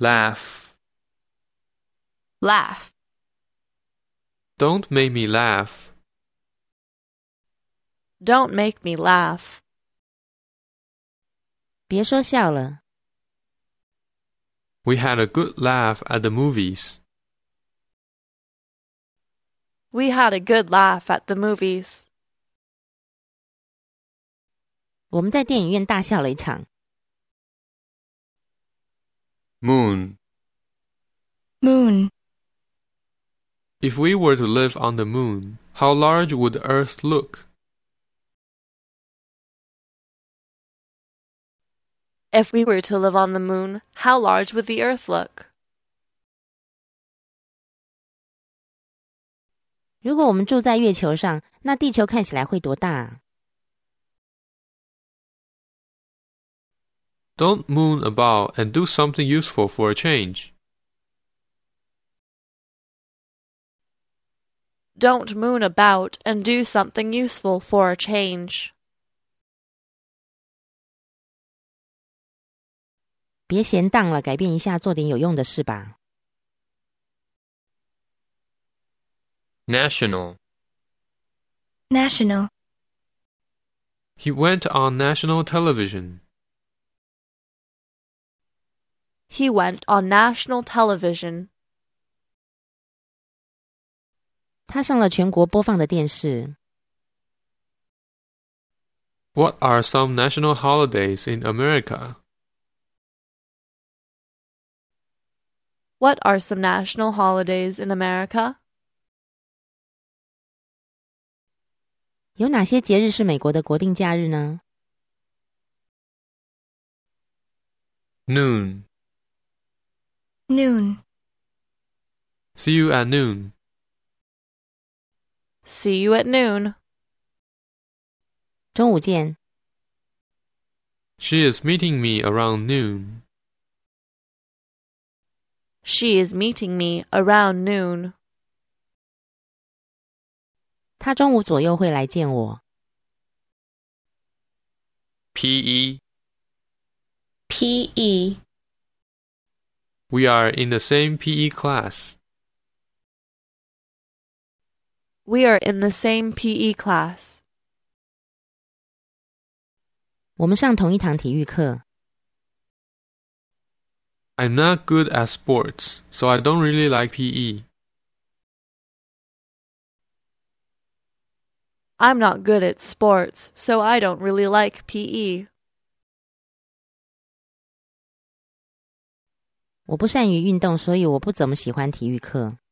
Laugh. Laugh. Don't make me laugh. Don't make me laugh. 别说笑了。 We had a good laugh at the movies. We had a good laugh at the movies. 我们在电影院大笑了一场。 Moon. Moon. If we were to live on the moon, how large would the Earth look? If we were to live on the moon, how large would the Earth look? 如果我们住在月球上，那地球看起来会多大啊？ Don't moon about and do something useful for a change. Don't moon about and do something useful for a change. 别闲荡了，改变一下，做点有用的事吧。 National. National. He went on national television. He went on national television. 他上了全国播放的电视。 What are some national holidays in America? What are some national holidays in America? 有哪些节日是美国的国定假日呢？ Noon. Noon. See you at noon. See you at noon. 中午见。 She is meeting me around noon. She is meeting me around noon. 他中午左右会来见我。 PE. PE. We are in the same PE class. We are in the same PE class. 我们上同一堂体育课。 I'm not good at sports, so I don't really like PE. I'm not good at sports, so I don't really like PE. 我不善于运动，所以我不怎么喜欢体育课。